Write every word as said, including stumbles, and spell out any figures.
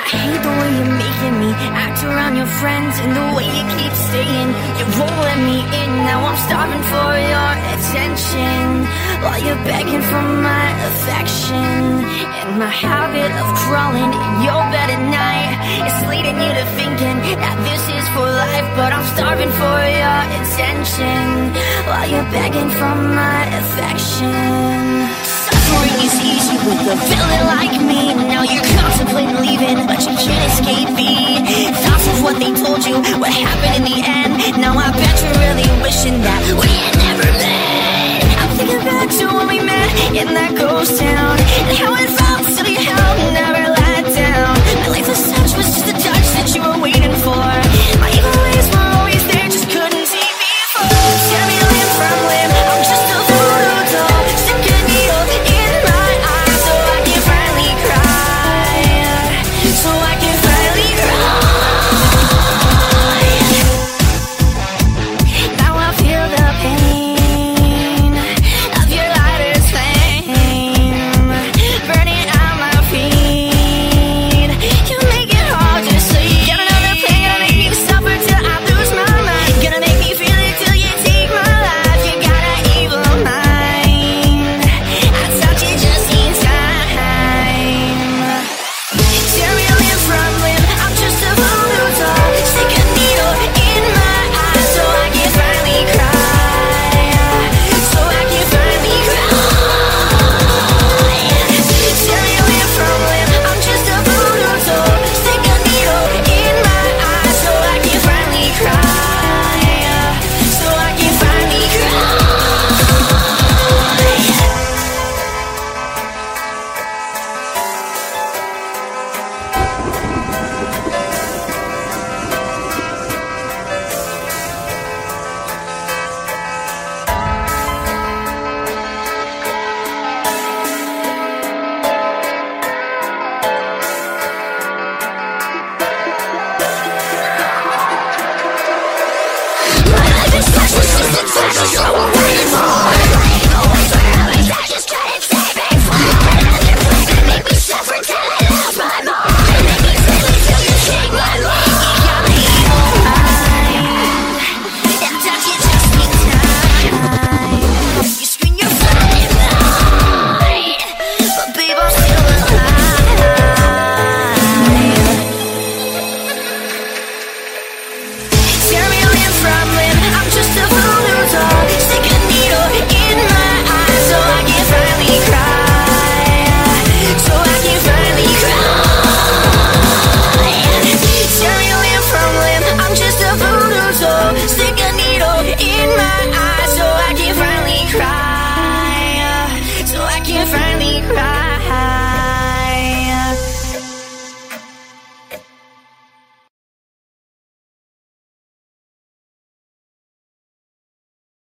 hate the way you're making me act around your friends, and the way you keep staying. You won't let me in. Now I'm starving for your attention, while you're begging for my affection. And my habit of crawling in your bed at night is leading you to thinking that this is for life. But I'm starving for your attention, while you're begging for my affection. Suffering is easy with a villain like me. Now you're contemplating leaving, but you can't escape me. Thoughts of what they told you, what happened in the end. Now I bet you're really wishing that we had never met. I'm thinking back to when we met in that ghost town, and how it felt till you held, never let down. My life as such was just a touch that you were waiting for. My evil ways were always there, just couldn't see before. Tear me limb from limb, I'm just a voodoo doll. Stick a needle in my eye so I can finally cry, so I can finally cry. Now I feel the pain of your lighter's flame burning out my feet. You make it hard to sleep. Get another pain, gonna make me suffer till I lose my mind. Gonna make me feel it till you take my life. You got an evil mind, I touch it just in time. Tear me limb from limb, I'm just a voodoo doll. Stick a needle in my eye so I can finally cry, so I can finally cry. Tear me limb from limb, I'm just a voodoo doll. Stick a needle in my eye so I can finally cry, so I can finally cry. My life is such a just a touch of what I'm waiting for.